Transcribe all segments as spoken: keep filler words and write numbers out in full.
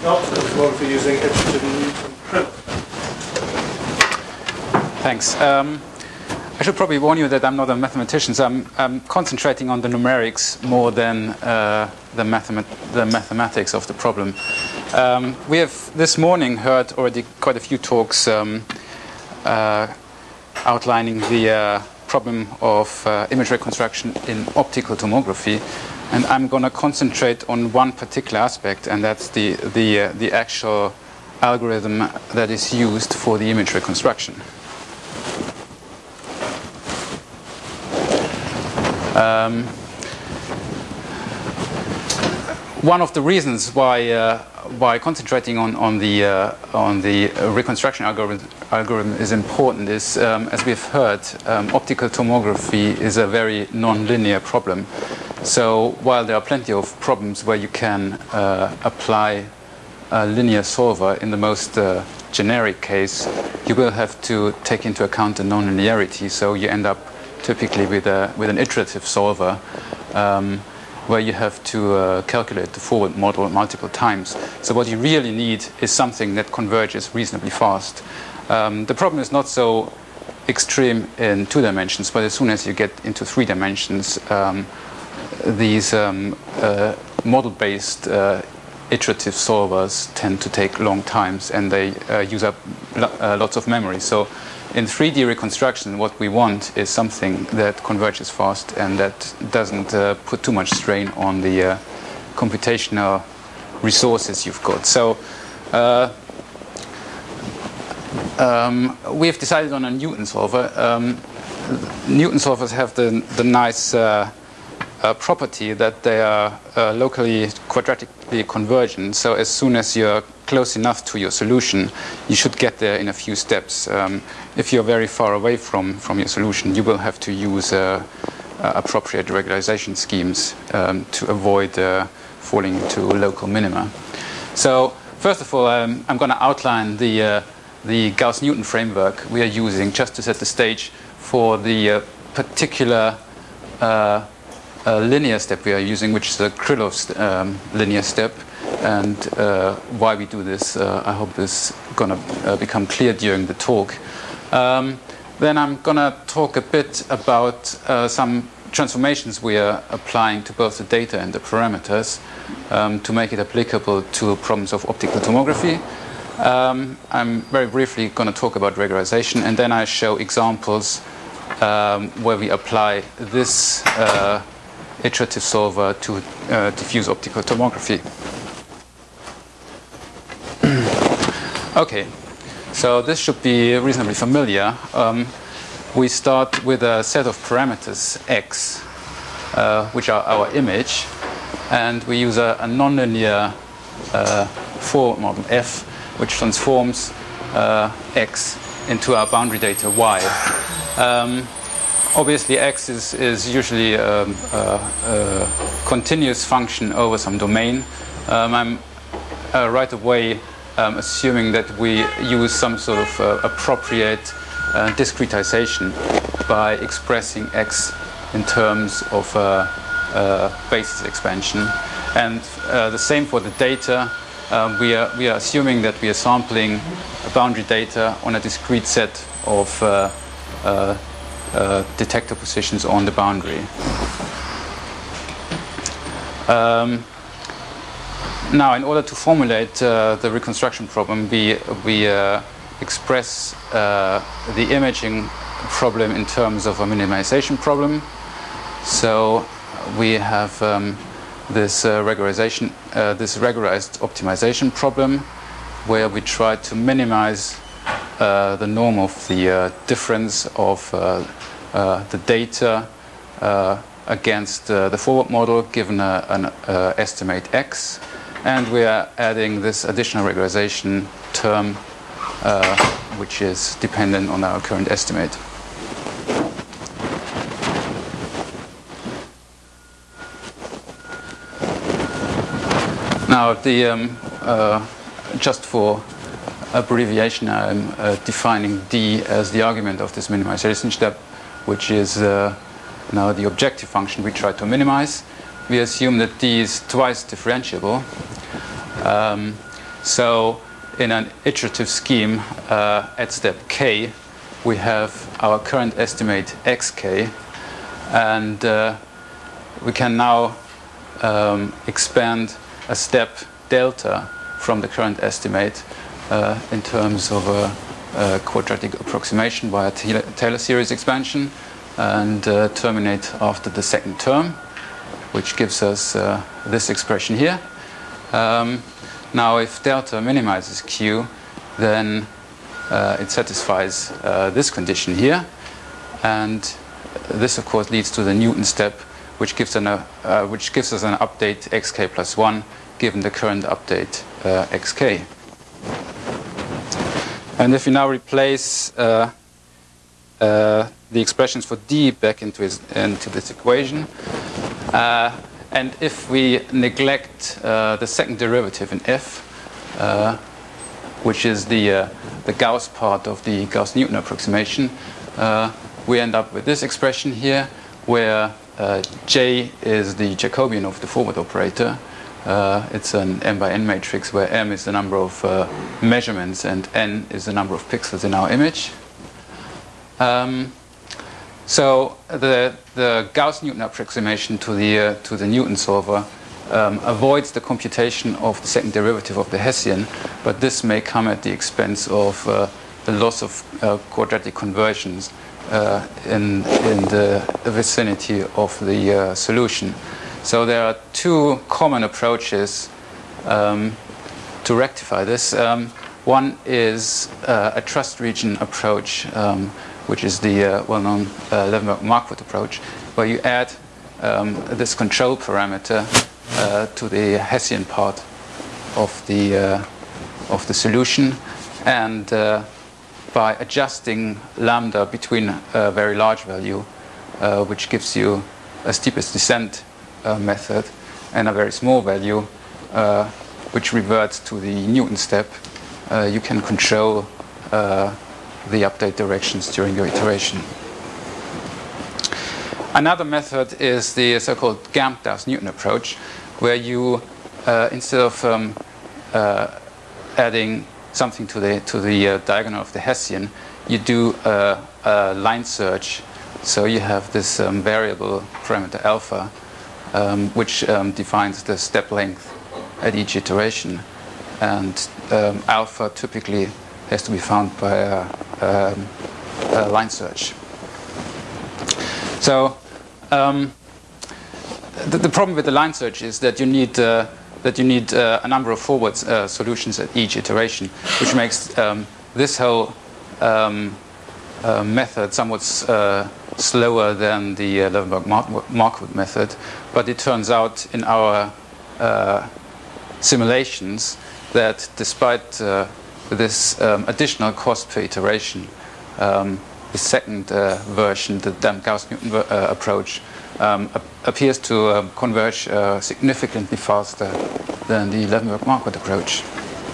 optical tomography using iterative Newton primer. Thanks. Um, I should probably warn you that I'm not a mathematician, so I'm, I'm concentrating on the numerics more than uh, the, mathemat the mathematics of the problem. Um, we have this morning heard already quite a few talks um, uh, outlining the uh, problem of uh, image reconstruction in optical tomography, and I'm going to concentrate on one particular aspect, and that's the, the, uh, the actual algorithm that is used for the image reconstruction. Um, one of the reasons why uh, why concentrating on on the uh, on the reconstruction algorithm algorithm is important is, um, as we've heard, um, optical tomography is a very non-linear problem. So while there are plenty of problems where you can uh, apply a linear solver in the most uh, generic case, you will have to take into account the non-linearity. So you end up typically with a with an iterative solver, um, where you have to uh, calculate the forward model multiple times. So what you really need is something that converges reasonably fast. Um, the problem is not so extreme in two dimensions, but as soon as you get into three dimensions, um, these um, uh, model-based uh, iterative solvers tend to take long times, and they uh, use up lo uh, lots of memory. So in three D reconstruction, what we want is something that converges fast and that doesn't uh, put too much strain on the uh, computational resources you've got. So uh, um, we've decided on a Newton solver. Um, Newton solvers have the, the nice uh, uh, property that they are uh, locally quadratically convergent. So as soon as you're close enough to your solution, you should get there in a few steps. Um, if you're very far away from, from your solution, you will have to use uh, uh, appropriate regularization schemes um, to avoid uh, falling into local minima. So first of all, um, I'm going to outline the, uh, the Gauss-Newton framework we are using just to set the stage for the uh, particular uh, uh, linear step we are using, which is the Krylov um, linear step. And uh, why we do this, uh, I hope is going to uh, become clear during the talk. Um, then I'm going to talk a bit about uh, some transformations we are applying to both the data and the parameters um, to make it applicable to problems of optical tomography. Um, I'm very briefly going to talk about regularization, and then I show examples um, where we apply this uh, iterative solver to uh, diffuse optical tomography. Okay, so this should be reasonably familiar. Um, we start with a set of parameters x, uh, which are our image, and we use a, a nonlinear uh, forward model f, which transforms uh, x into our boundary data y. Um, obviously, x is, is usually a, a, a continuous function over some domain. Um, I'm uh, right away Um, assuming that we use some sort of uh, appropriate uh, discretization by expressing x in terms of uh, uh, basis expansion. And uh, the same for the data. Um, we, are, we are assuming that we are sampling boundary data on a discrete set of uh, uh, uh, detector positions on the boundary. Um, Now, in order to formulate uh, the reconstruction problem, we, we uh, express uh, the imaging problem in terms of a minimization problem. So we have um, this uh, regularization, uh, this regularized optimization problem, where we try to minimize uh, the norm of the uh, difference of uh, uh, the data uh, against uh, the forward model given a, an uh, estimate x. And we are adding this additional regularization term, uh, which is dependent on our current estimate. Now, the, um, uh, just for abbreviation, I'm uh, defining D as the argument of this minimization step, which is uh, now the objective function we try to minimize. We assume that D is twice differentiable. Um, So in an iterative scheme, uh, at step k, we have our current estimate xk, and uh, we can now um, expand a step delta from the current estimate uh, in terms of a, a quadratic approximation by a Taylor series expansion, and uh, terminate after the second term, which gives us uh, this expression here. Um, now, if delta minimizes q, then uh, it satisfies uh, this condition here, and this, of course, leads to the Newton step, which gives, an, uh, uh, which gives us an update xk plus one, given the current update uh, xk. And if we now replace uh, uh, the expressions for d back into, his, into this equation, uh, and if we neglect uh, the second derivative in f, uh, which is the, uh, the Gauss part of the Gauss-Newton approximation, uh, we end up with this expression here, where uh, J is the Jacobian of the forward operator. Uh, it's an m by n matrix where m is the number of uh, measurements and n is the number of pixels in our image. Um, so the, the Gauss-Newton approximation to the, uh, to the Newton solver um, avoids the computation of the second derivative of the Hessian, but this may come at the expense of uh, the loss of uh, quadratic conversions uh, in, in the vicinity of the uh, solution. So there are two common approaches um, to rectify this. Um, one is uh, a trust region approach, um, which is the uh, well-known uh, Levenberg-Marquardt approach, where you add um, this control parameter uh, to the Hessian part of the uh, of the solution, and uh, by adjusting lambda between a very large value, uh, which gives you a steepest descent uh, method, and a very small value, uh, which reverts to the Newton step, uh, you can control uh, the update directions during your iteration. Another method is the so-called Gamp-Gauss-Newton approach, where you, uh, instead of um, uh, adding something to the to the uh, diagonal of the Hessian, you do a, a line search. So you have this um, variable parameter alpha, um, which um, defines the step length at each iteration, and um, alpha typically has to be found by a, um, a line search. So um, the, the problem with the line search is that you need uh, that you need uh, a number of forward uh, solutions at each iteration, which makes um, this whole um, uh, method somewhat uh, slower than the uh, Levenberg-Marquardt method. But it turns out in our uh, simulations that despite uh, this um, additional cost per iteration, um, the second uh, version, the Gamp-Gauss-Newton uh, approach, um, ap appears to uh, converge uh, significantly faster than the Levenberg-Marquardt approach.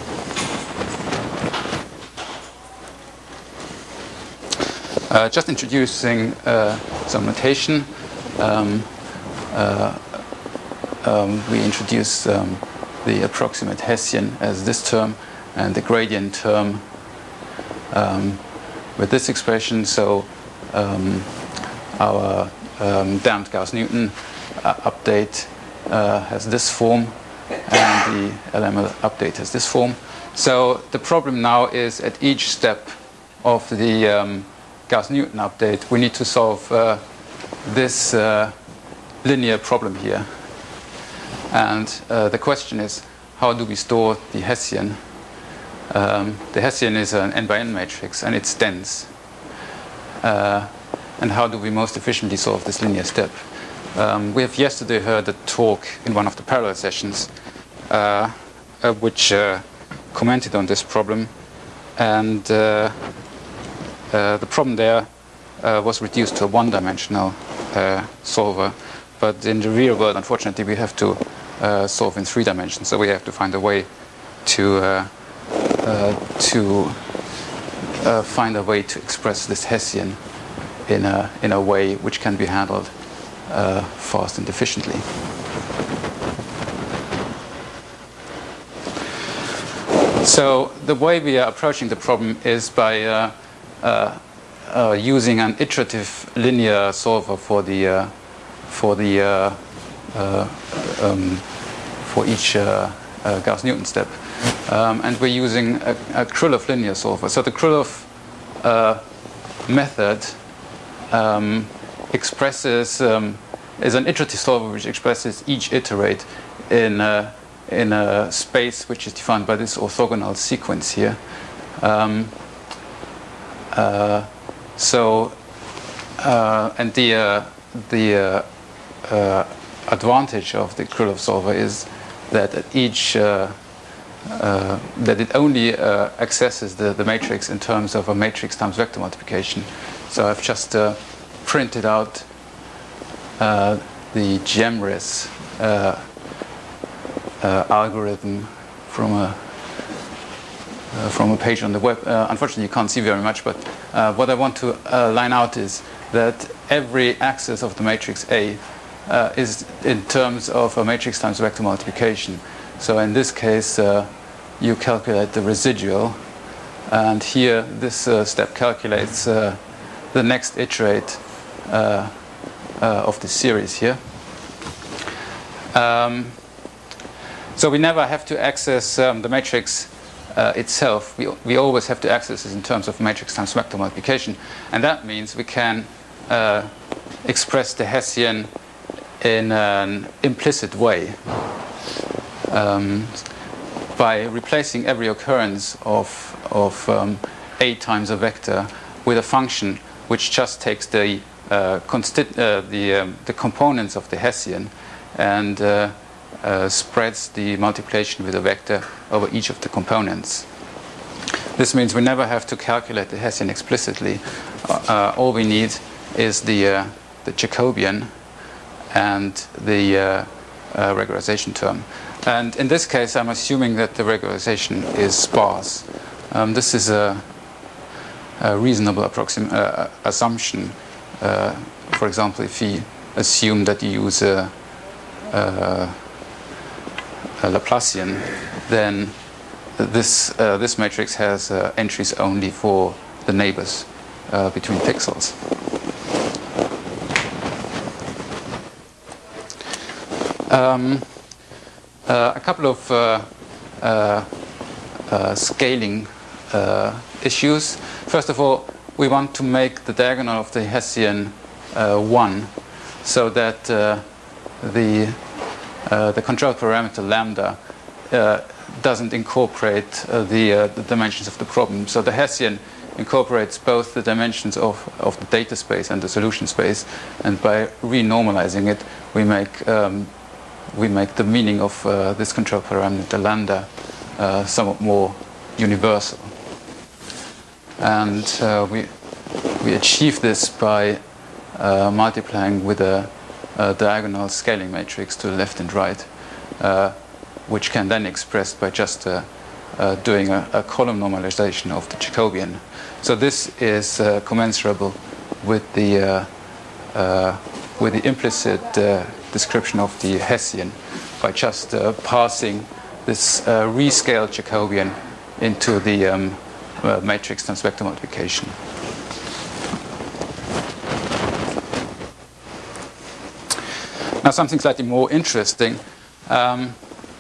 Uh, just introducing uh, some notation. Um, uh, um, we introduce um, the approximate Hessian as this term, and the gradient term um, with this expression. So um, our um, damped Gauss-Newton uh, update uh, has this form, and the L M L update has this form. So the problem now is at each step of the um, Gauss-Newton update, we need to solve uh, this uh, linear problem here. And uh, the question is, how do we store the Hessian? Um, the Hessian is an n by n matrix, and it's dense. Uh, and how do we most efficiently solve this linear step? Um, we have yesterday heard a talk in one of the parallel sessions uh, uh, which uh, commented on this problem, and uh, uh, the problem there uh, was reduced to a one-dimensional uh, solver, but in the real world, unfortunately, we have to uh, solve in three dimensions, so we have to find a way to uh, uh, to uh, find a way to express this Hessian in a in a way which can be handled uh, fast and efficiently. So the way we are approaching the problem is by uh, uh, uh, using an iterative linear solver for the uh, for the uh, uh, um, for each uh, uh, Gauss-Newton step, um, and we're using a, a Krylov linear solver. So the Krylov uh, method um, expresses um, is an iterative solver which expresses each iterate in a, in a space which is defined by this orthogonal sequence here. Um, uh, so uh, and the uh, the uh, uh, advantage of the Krylov solver is that at each uh, uh, that it only uh, accesses the, the matrix in terms of a matrix times vector multiplication. So I've just uh, printed out uh, the GEMRIS uh, uh, algorithm from a uh, from a page on the web. Uh, unfortunately, you can't see very much, but uh, what I want to uh, line out is that every axis of the matrix A uh, is in terms of a matrix times vector multiplication. So in this case, uh, you calculate the residual, and here this uh, step calculates uh, the next iterate uh, uh, of the series here. Um, so we never have to access um, the matrix uh, itself. We, we always have to access it in terms of matrix times vector multiplication, and that means we can uh, express the Hessian in an implicit way um, by replacing every occurrence of, of um, A times a vector with a function which just takes the uh, consti- uh, the, um, the components of the Hessian and uh, uh, spreads the multiplication with a vector over each of the components. This means we never have to calculate the Hessian explicitly. Uh, all we need is the, uh, the Jacobian and the uh, uh, regularization term. And in this case, I'm assuming that the regularization is sparse. Um, this is a, a reasonable approxim- uh, assumption. Uh, for example, if we assume that you use a, a, a Laplacian, then this uh, this matrix has uh, entries only for the neighbors uh, between pixels. Um, uh, a couple of uh, uh, uh, scaling uh, issues. First of all, we want to make the diagonal of the Hessian uh, one, so that uh, the uh, the control parameter lambda uh, doesn't incorporate uh, the, uh, the dimensions of the problem. So the Hessian incorporates both the dimensions of, of the data space and the solution space, and by renormalizing it, we make um, we make the meaning of uh, this control parameter lambda uh, somewhat more universal. And uh, we we achieve this by uh, multiplying with a, a diagonal scaling matrix to the left and right, uh, which can then express by just uh, uh, doing a, a column normalization of the Jacobian. So this is uh, commensurable with the uh, uh, with the implicit uh, description of the Hessian by just uh, passing this uh, rescaled Jacobian into the um, uh, matrix times vector multiplication. Now something slightly more interesting. Um,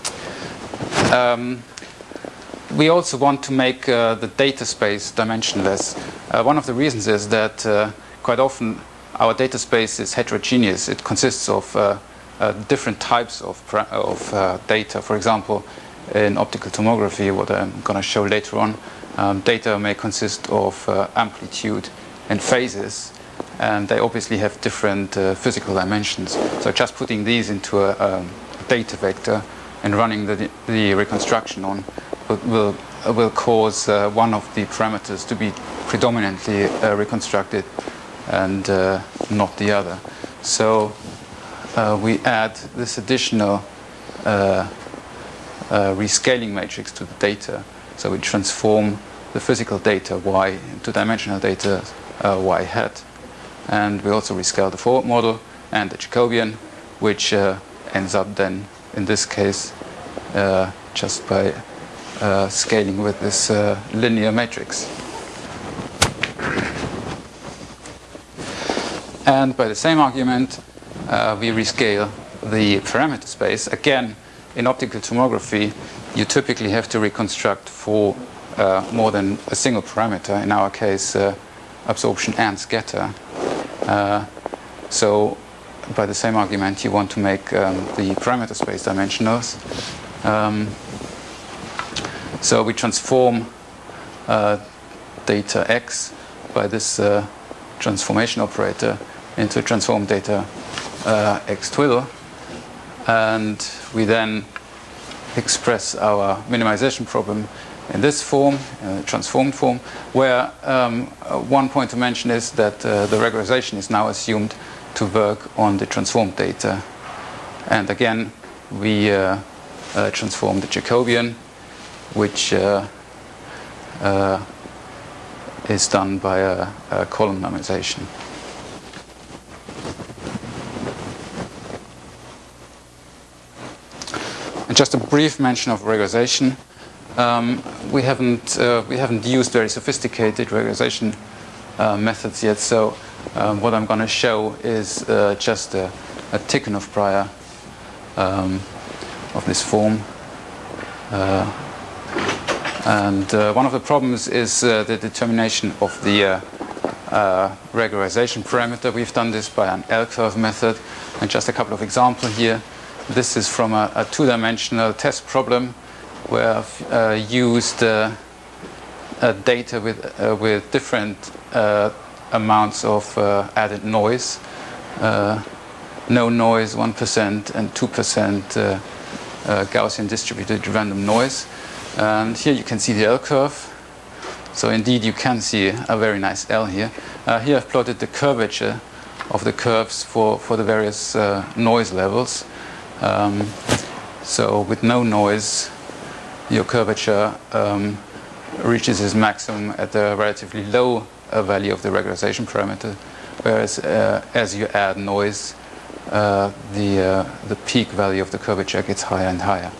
um, we also want to make uh, the data space dimensionless. Uh, one of the reasons is that uh, quite often our data space is heterogeneous. It consists of uh, uh, different types of, of uh, data. For example, in optical tomography, what I'm going to show later on, um, data may consist of uh, amplitude and phases, and they obviously have different uh, physical dimensions. So just putting these into a, um, data vector and running the, the reconstruction on will, will, will cause uh, one of the parameters to be predominantly uh, reconstructed and uh, not the other. So uh, we add this additional uh, uh, rescaling matrix to the data. So we transform the physical data y into dimensional data uh, y hat. And we also rescale the forward model and the Jacobian, which uh, ends up then, in this case, uh, just by uh, scaling with this uh, linear matrix. And by the same argument, uh, we rescale the parameter space. Again, in optical tomography, you typically have to reconstruct for uh, more than a single parameter, in our case, uh, absorption and scatter. Uh, so by the same argument, you want to make um, the parameter space dimensionless. Um, so we transform uh, data x by this uh, transformation operator into transform data uh, x twiddle, and we then express our minimization problem in this form, uh, transformed form, where um, one point to mention is that uh, the regularization is now assumed to work on the transformed data. And again, we uh, uh, transform the Jacobian, which uh, uh, is done by a, a column normalization. And just a brief mention of regularization. Um, we haven't uh, we haven't used very sophisticated regularization uh, methods yet. So um, what I'm going to show is uh, just a, a Tikhonov prior um, of this form. Uh, and uh, one of the problems is uh, the determination of the uh, uh, regularization parameter. We've done this by an L-curve method, and just a couple of examples here. This is from a, a two-dimensional test problem where I've uh, used uh, uh, data with, uh, with different uh, amounts of uh, added noise. Uh, no noise, one percent, and two percent uh, uh, Gaussian distributed random noise. And here you can see the L-curve. So indeed you can see a very nice L here. Uh, here I've plotted the curvature of the curves for, for the various uh, noise levels. Um, so with no noise, your curvature um, reaches its maximum at a relatively low uh, value of the regularization parameter, whereas uh, as you add noise, uh, the, uh, the peak value of the curvature gets higher and higher.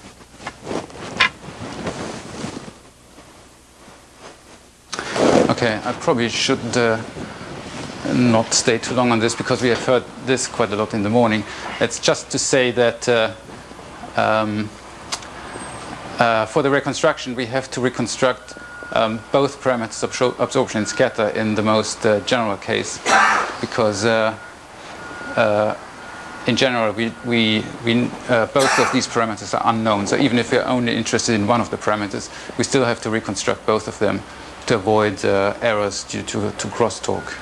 Okay, I probably should uh, not stay too long on this because we have heard this quite a lot in the morning. It's just to say that uh, um, uh, for the reconstruction we have to reconstruct um, both parameters, absor absorption and scatter, in the most uh, general case, because uh, uh, in general we, we, we uh, both of these parameters are unknown. So even if we're only interested in one of the parameters, we still have to reconstruct both of them to avoid uh, errors due to, to crosstalk.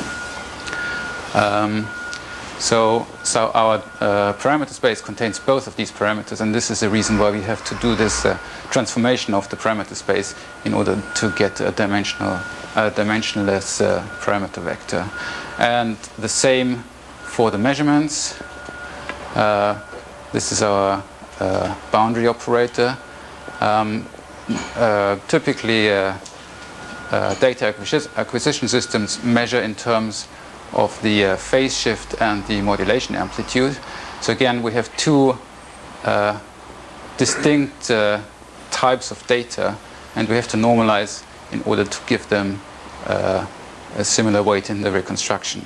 Um, so, so our uh, parameter space contains both of these parameters, and this is the reason why we have to do this uh, transformation of the parameter space in order to get a dimensional, uh, dimensionless uh, parameter vector. And the same for the measurements. Uh, this is our uh, boundary operator. Um, uh, typically, uh, Uh, data acquisition systems measure in terms of the uh, phase shift and the modulation amplitude. So again, we have two uh, distinct uh, types of data, and we have to normalize in order to give them uh, a similar weight in the reconstruction.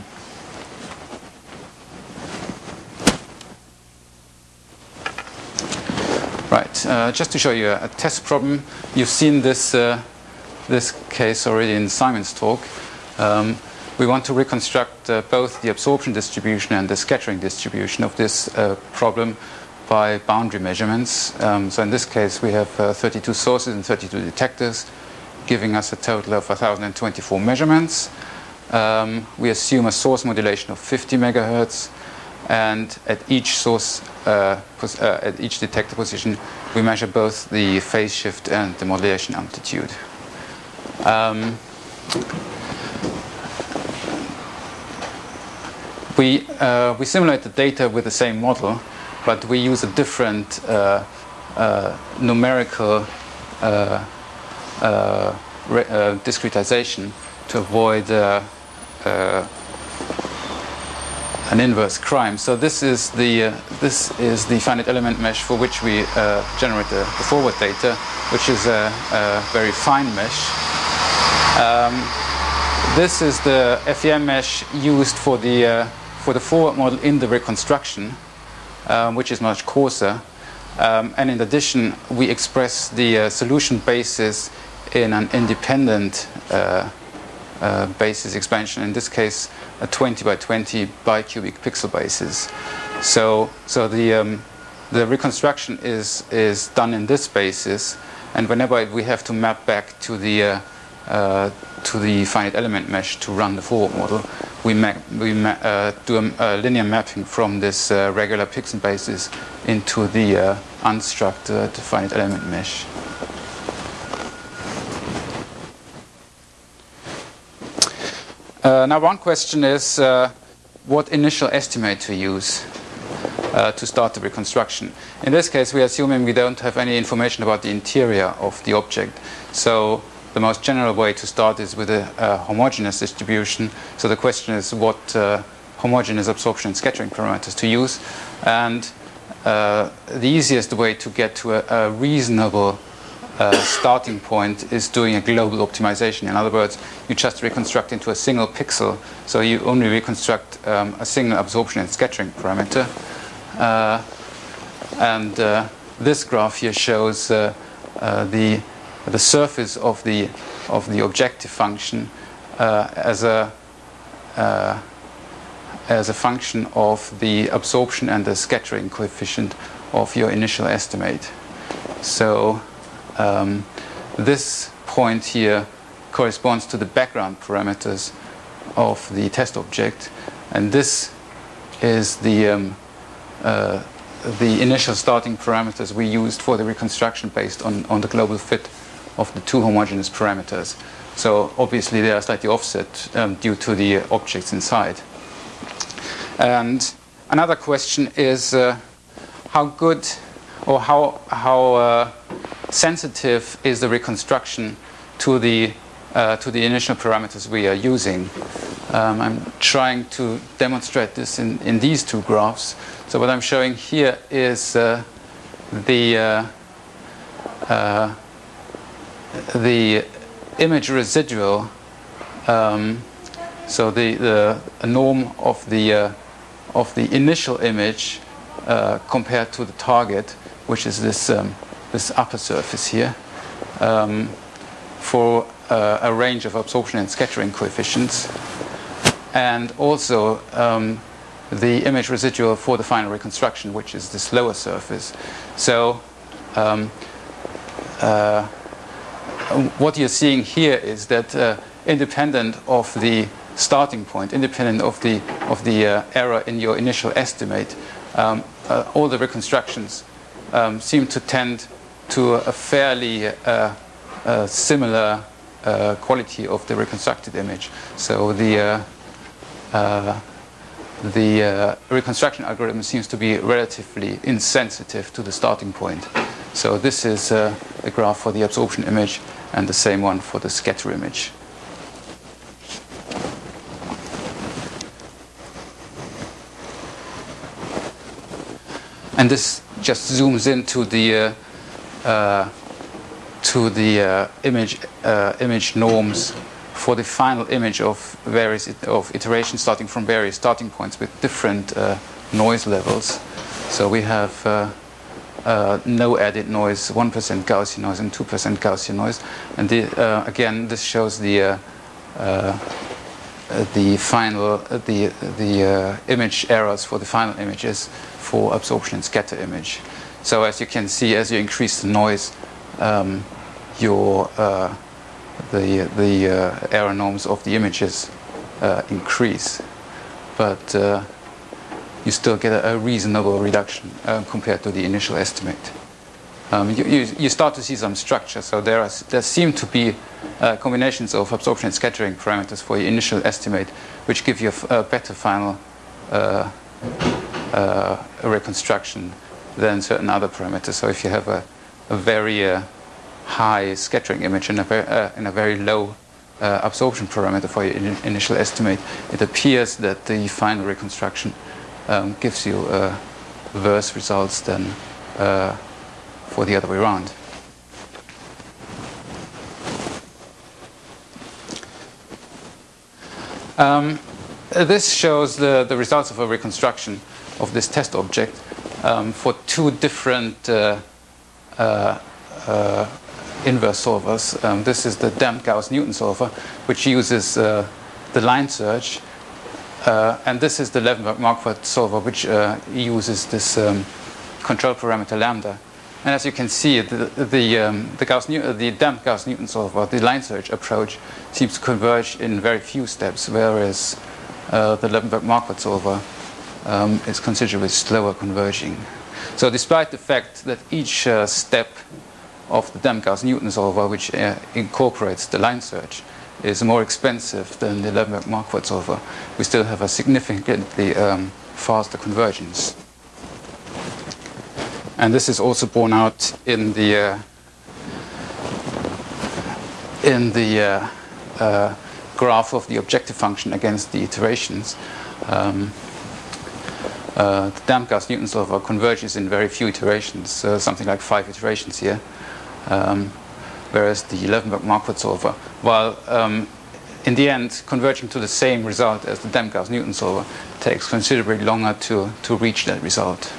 Right, uh, just to show you a, a test problem. You've seen this uh, this case already in Simon's talk. Um, we want to reconstruct uh, both the absorption distribution and the scattering distribution of this uh, problem by boundary measurements. Um, so in this case we have uh, thirty-two sources and thirty-two detectors, giving us a total of one thousand twenty-four measurements. Um, we assume a source modulation of fifty megahertz, and at each source, uh, pos uh, at each detector position, we measure both the phase shift and the modulation amplitude. Um, we, uh, we simulate the data with the same model, but we use a different uh, uh, numerical uh, uh, re uh, discretization to avoid uh, uh, an inverse crime. So this is the uh, this is the finite element mesh for which we uh, generate the, the forward data, which is a, a very fine mesh. Um, this is the F E M mesh used for the uh, for the forward model in the reconstruction, um, which is much coarser. Um, and in addition, we express the uh, solution basis in an independent uh, uh, basis expansion. In this case, a twenty by twenty bicubic pixel basis. So, so the um, the reconstruction is is done in this basis, and whenever we have to map back to the uh, uh, to the finite element mesh to run the forward model, we, ma we ma uh, do a, a linear mapping from this uh, regular pixel basis into the uh, unstructured finite element mesh. Uh, now, one question is uh, what initial estimate to use uh, to start the reconstruction. In this case, we are assuming we don't have any information about the interior of the object. So the most general way to start is with a, a homogeneous distribution. So the question is what uh, homogeneous absorption and scattering parameters to use. And uh, the easiest way to get to a, a reasonable Uh, starting point is doing a global optimization. In other words, you just reconstruct into a single pixel, so you only reconstruct um, a single absorption and scattering parameter. Uh, and uh, this graph here shows uh, uh, the the surface of the of the objective function uh, as a uh, as a function of the absorption and the scattering coefficient of your initial estimate. So Um, this point here corresponds to the background parameters of the test object, and this is the um, uh, the initial starting parameters we used for the reconstruction based on, on the global fit of the two homogeneous parameters. So obviously they are slightly offset um, due to the objects inside. And another question is uh, how good or how how uh, sensitive is the reconstruction to the uh, to the initial parameters we are using. Um, I'm trying to demonstrate this in, in these two graphs. So what I'm showing here is uh, the uh, uh, the image residual. Um, so the the norm of the uh, of the initial image uh, compared to the target, which is this. Um, this upper surface here, um, for uh, a range of absorption and scattering coefficients, and also um, the image residual for the final reconstruction, which is this lower surface. So um, uh, what you're seeing here is that uh, independent of the starting point, independent of the, of the uh, error in your initial estimate, um, uh, all the reconstructions um, seem to tend to a fairly uh, uh, similar uh, quality of the reconstructed image. So the uh, uh, the uh, reconstruction algorithm seems to be relatively insensitive to the starting point. So this is uh, a graph for the absorption image and the same one for the scatter image. And this just zooms into the uh, Uh, to the uh, image uh, image norms for the final image of various it of iterations starting from various starting points with different uh, noise levels. So we have uh, uh, no added noise, one percent Gaussian noise, and two percent Gaussian noise. And the, uh, again, this shows the uh, uh, the final uh, the the uh, image errors for the final images for absorption and scatter image. So as you can see, as you increase the noise, um, your uh, the the uh, error norms of the images uh, increase, but uh, you still get a, a reasonable reduction uh, compared to the initial estimate. Um, you, you, you start to see some structure. So there are there seem to be uh, combinations of absorption and scattering parameters for your initial estimate, which give you a, a better final uh, uh, reconstruction than certain other parameters. So if you have a, a very uh, high scattering image and a very, uh, and a very low uh, absorption parameter for your in initial estimate, it appears that the final reconstruction um, gives you uh, worse results than uh, for the other way around. Um, this shows the, the results of a reconstruction of this test object um, for two different uh, uh, uh, inverse solvers. Um, this is the damped Gauss-Newton solver, which uses uh, the line search, uh, and this is the Levenberg-Marquardt solver, which uh, uses this um, control parameter lambda. And as you can see, the the, um, the, Gauss the damped Gauss-Newton solver, the line search approach, seems to converge in very few steps, whereas uh, the Levenberg-Marquardt solver um, is considerably slower converging. So, despite the fact that each uh, step of the damped Gauss-Newton solver, which uh, incorporates the line search, is more expensive than the Levenberg-Marquardt solver, we still have a significantly um, faster convergence. And this is also borne out in the uh, in the uh, uh, graph of the objective function against the iterations. Um, uh, the damped Gauss-Newton solver converges in very few iterations, uh, something like five iterations here, um, whereas the Levenberg-Marquardt solver, while um, in the end converging to the same result as the damped Gauss-Newton solver, takes considerably longer to to reach that result.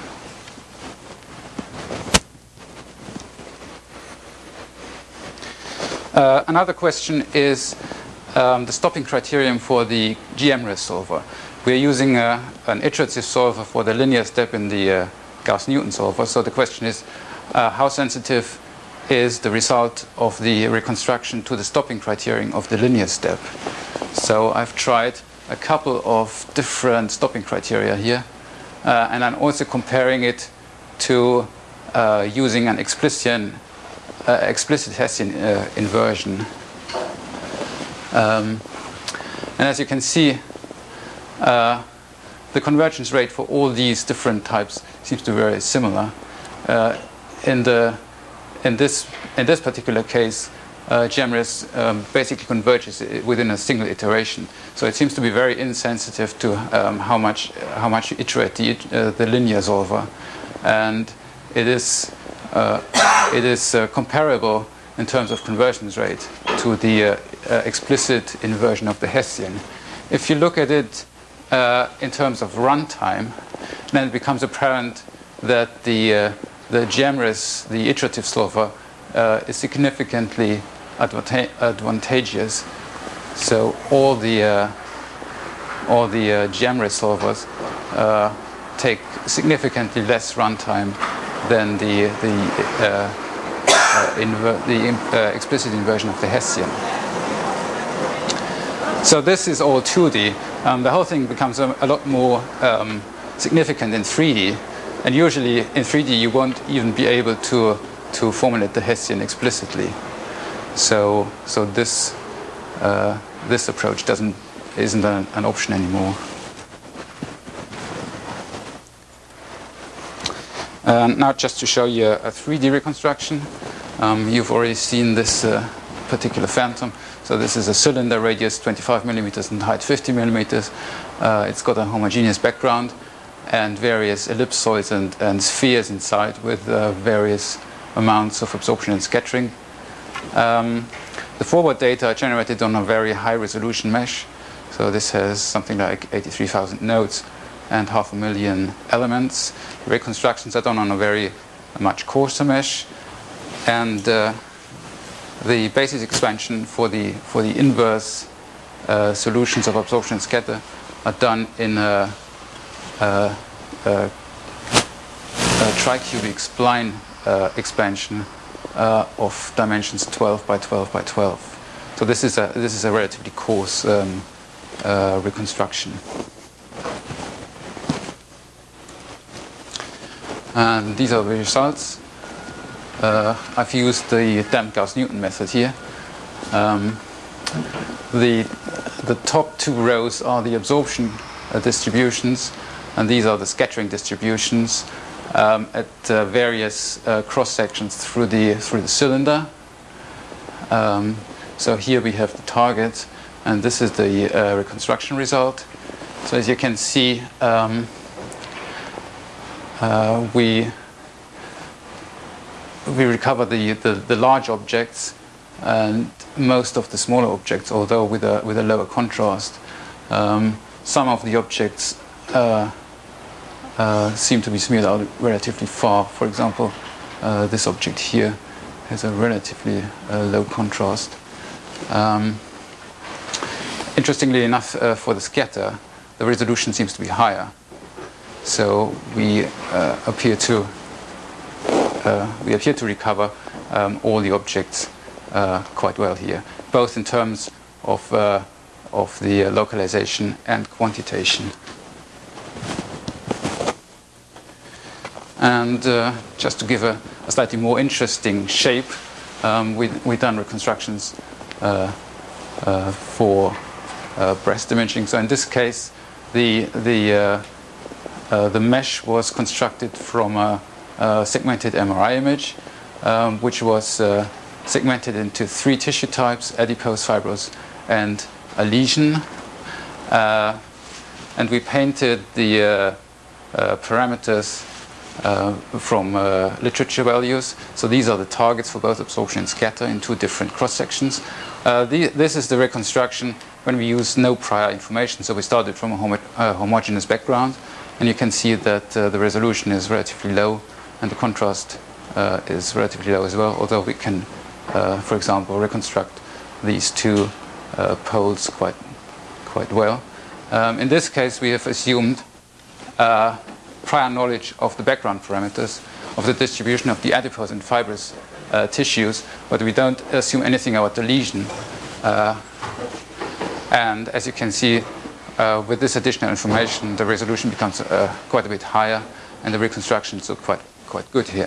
Uh, another question is um, the stopping criterion for the G M R I S solver. We are using uh, an iterative solver for the linear step in the uh, Gauss-Newton solver. So the question is, uh, how sensitive is the result of the reconstruction to the stopping criterion of the linear step? So I've tried a couple of different stopping criteria here, uh, and I'm also comparing it to uh, using an explicit Uh, explicit Hessian uh, inversion. Um, and as you can see, uh, the convergence rate for all these different types seems to be very similar. Uh, in the in this in this particular case, uh, G M R I S um, basically converges within a single iteration. So it seems to be very insensitive to um, how much how much you iterate the uh, the linear solver, and it is. Uh, it is uh, comparable in terms of convergence rate to the uh, uh, explicit inversion of the Hessian. If you look at it uh, in terms of runtime, then it becomes apparent that the uh, the G M R I S, the iterative solver, uh, is significantly advanta advantageous. So all the uh, all the uh, G M R I S solvers uh, take significantly less runtime than the the uh, uh, inver the uh, explicit inversion of the Hessian. So this is all two D. Um, the whole thing becomes a, a lot more um, significant in three D, and usually in three D you won't even be able to to formulate the Hessian explicitly. So so this uh, this approach doesn't isn't an, an option anymore. Uh, now, just to show you a, a three D reconstruction, um, you've already seen this uh, particular phantom. So this is a cylinder, radius twenty-five millimeters and height fifty millimeters. Uh, it's got a homogeneous background and various ellipsoids and, and spheres inside with uh, various amounts of absorption and scattering. Um, the forward data are generated on a very high resolution mesh. So this has something like eighty-three thousand nodes and half a million elements. Reconstructions are done on a very much coarser mesh, and uh, the basis expansion for the for the inverse uh, solutions of absorption and scatter are done in a, a, a, a tricubic spline uh, expansion uh, of dimensions twelve by twelve by twelve. So this is a this is a relatively coarse um, uh, reconstruction. And these are the results. Uh, I've used the damped Gauss-Newton method here. Um, the, the top two rows are the absorption uh, distributions, and these are the scattering distributions um, at uh, various uh, cross sections through the through the cylinder. Um, So here we have the target, and this is the uh, reconstruction result. So as you can see, um, uh, we we recover the, the the large objects and most of the smaller objects, although with a with a lower contrast. Um, some of the objects uh, uh, seem to be smeared out relatively far. For example, uh, this object here has a relatively uh, low contrast. Um, interestingly enough, uh, for the scatter, the resolution seems to be higher. So we uh, appear to uh, we appear to recover um, all the objects uh, quite well here, both in terms of uh, of the localization and quantitation. And uh, just to give a, a slightly more interesting shape, um, we, we've done reconstructions uh, uh, for uh, breast imaging. So in this case, the, the, uh, uh, the mesh was constructed from a, a segmented M R I image, um, which was uh, segmented into three tissue types: adipose, fibrous, and a lesion. Uh, and we painted the uh, uh, parameters Uh, from uh, literature values. So these are the targets for both absorption and scatter in two different cross sections. Uh, the, this is the reconstruction when we use no prior information. So we started from a homo uh, homogeneous background, and you can see that uh, the resolution is relatively low and the contrast uh, is relatively low as well, although we can, uh, for example, reconstruct these two uh, poles quite, quite well. Um, in this case, we have assumed uh, prior knowledge of the background parameters of the distribution of the adipose and fibrous uh, tissues, but we don't assume anything about the lesion. Uh, and as you can see, uh, with this additional information, the resolution becomes uh, quite a bit higher, and the reconstructions look quite quite good here.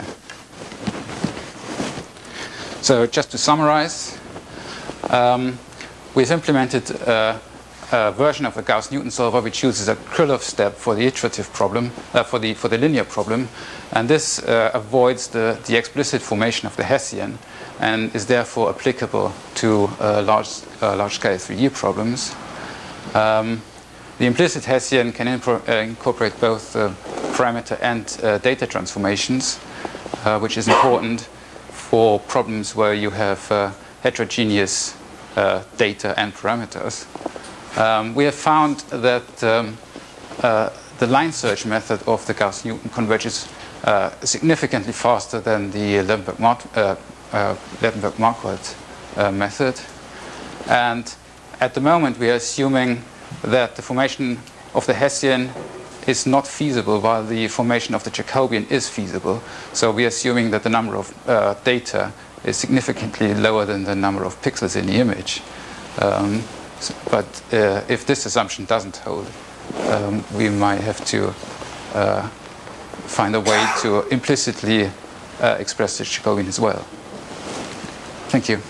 So just to summarize, um, we've implemented uh, a version of the Gauss-Newton solver which uses a Krylov step for the iterative problem, uh, for the for the linear problem, and this uh, avoids the the explicit formation of the Hessian, and is therefore applicable to uh, large uh, large scale three D problems. Um, the implicit Hessian can uh, incorporate both uh, parameter and uh, data transformations, uh, which is important for problems where you have uh, heterogeneous uh, data and parameters. Um, we have found that um, uh, the line search method of the Gauss-Newton converges uh, significantly faster than the Levenberg-Marquardt uh, uh, Levenberg-Marquardt uh, method. And at the moment, we are assuming that the formation of the Hessian is not feasible, while the formation of the Jacobian is feasible. So we are assuming that the number of uh, data is significantly lower than the number of pixels in the image. Um, But uh, if this assumption doesn't hold, um, we might have to uh, find a way to implicitly uh, express the Jacobian as well. Thank you.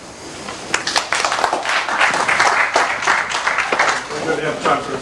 We're going to have time for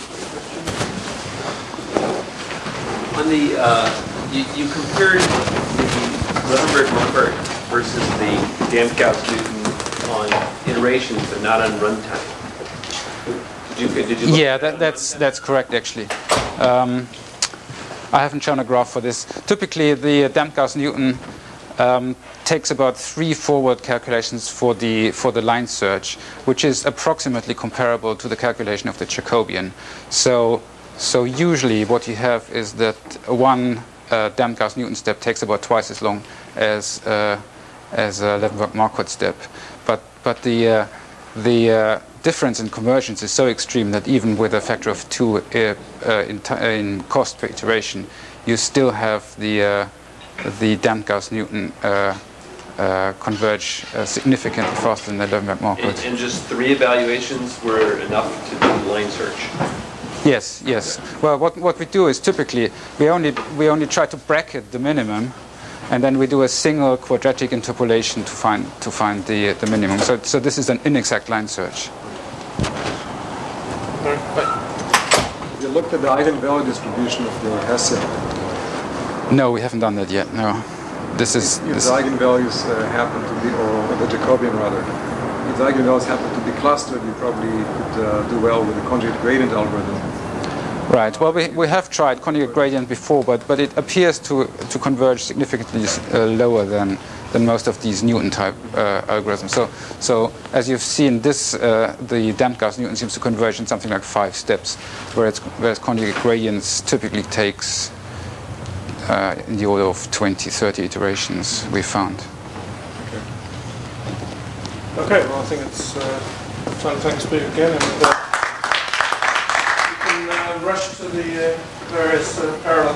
On the, uh, you, you compared the Levenberg-Marquardt versus the damped Gauss-Newton on iterations, but not on runtime. Did you, did you yeah, that, that's that's correct actually. Um, I haven't shown a graph for this. Typically, the damped Gauss-Newton um, takes about three forward calculations for the for the line search, which is approximately comparable to the calculation of the Jacobian. So so usually what you have is that one uh, damped Gauss-Newton step takes about twice as long as uh, as a Levenberg-Marquardt step, but but the uh, the uh, difference in convergence is so extreme that even with a factor of two uh, uh, in, in cost per iteration, you still have the uh, the damped Gauss-Newton uh, uh, converge uh, significantly faster than the Levenberg-Marquardt. And, and just three evaluations were enough to do the line search? Yes, yes. Well, what what we do is typically we only we only try to bracket the minimum, and then we do a single quadratic interpolation to find to find the the minimum. So so this is an inexact line search. You looked at the eigenvalue distribution of the Hessian. No, we haven't done that yet. No. this is If this, the eigenvalues uh, happen to be, or the Jacobian rather, if the eigenvalues happen to be clustered, you probably could uh, do well with the conjugate gradient algorithm. right. Well, we, we have tried conjugate gradient before, but but it appears to to converge significantly uh, lower than than most of these Newton type uh, algorithms. So so as you've seen, this uh, the damped Gauss Newton seems to converge in something like five steps, whereas whereas conjugate gradients typically takes uh, in the order of twenty, thirty iterations. We found. Okay, well, I think it's uh, time to thank the speaker again, and uh, you can uh, rush to the uh, various uh, parallel